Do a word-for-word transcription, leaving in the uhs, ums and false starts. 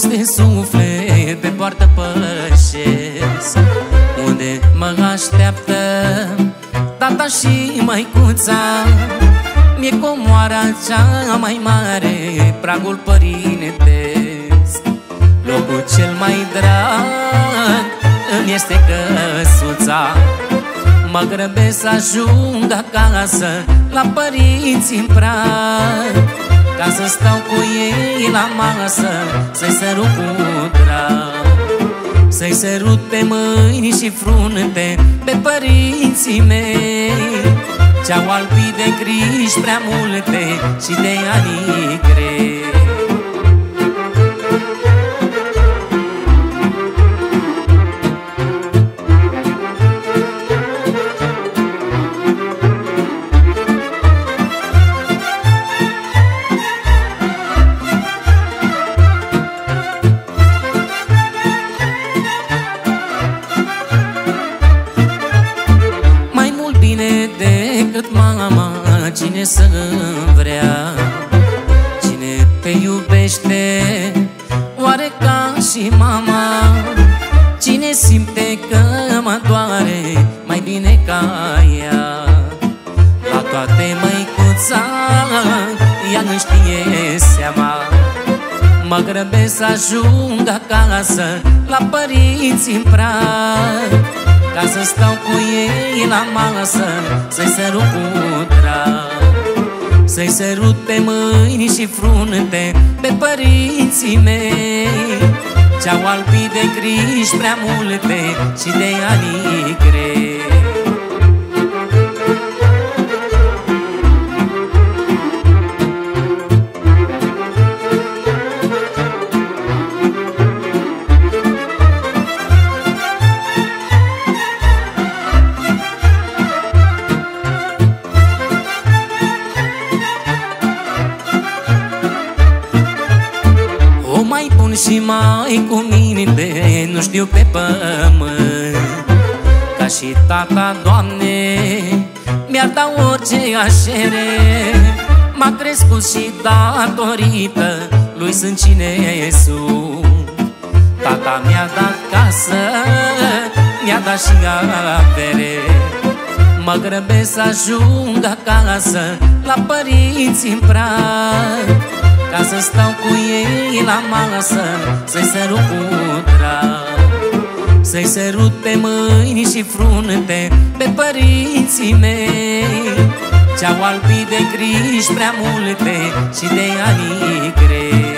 frumos de suflet pe poartă pășesc, unde mă așteaptă tata și măicuța. Mi-e comoara cea mai mare, pragul părintesc. Locul cel mai drag îmi este căsuța. Mă grăbesc să ajung acasă la părinți în prag, ca să stau cu ei la masă, să-i sărut cu drag. Să-i sărut pe mâini și frunte pe părinții mei, ce-au albit de griji prea multe și de ani grei. Decât mama, cine să-mi vrea, cine te iubește, oare ca și mama? Cine simte că mă doare mai bine ca ea? La toate măicuța, ea nu știe seama. Mă grăbesc să ajung acasă la părinți în prag, ca să stau cu ei la masă, să-i sărut cu drag. Să-i sărut pe mâini și frunte pe părinții mei, ce-au albit de griji prea multe și de ani grei. Mai bun și mai cu minte nu știu pe pământ, ca și tata, Doamne, mi-ar da orice așere. M-a crescut și datorită lui sunt cine sunt. Tata mi-a dat casă, mi-a dat și avere. Mă grăbesc să ajung acasă la părinți în prag, ca să stau cu ei la masă, să-i sărut cu drag. Să-i sărut pe mâini și frunte pe părinții mei, ce-au albit de griji prea multe și de ani grei.